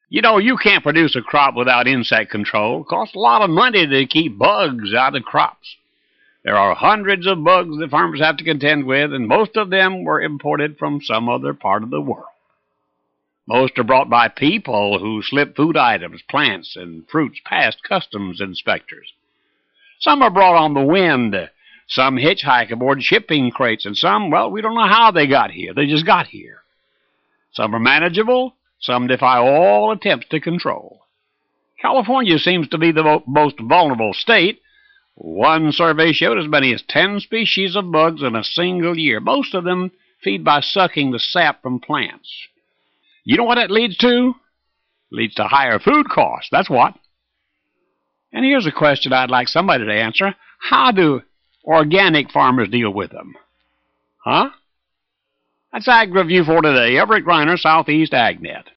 You know, you can't produce a crop without insect control. It costs a lot of money to keep bugs out of crops. There are hundreds of bugs that farmers have to contend with, and most of them were imported from some other part of the world. Most are brought by people who slip food items, plants, and fruits past customs inspectors. Some are brought on the wind. Some hitchhike aboard shipping crates, and some, well, we don't know how they got here. They just got here. Some are manageable. Some defy all attempts to control. California seems to be the most vulnerable state. One survey showed as many as 10 species of bugs in a single year. Most of them feed by sucking the sap from plants. You know what that leads to? It leads to higher food costs, that's what. And here's a question I'd like somebody to answer. How do organic farmers deal with them? Huh? That's Ag Review for today. Everett Griner, Southeast AgNet.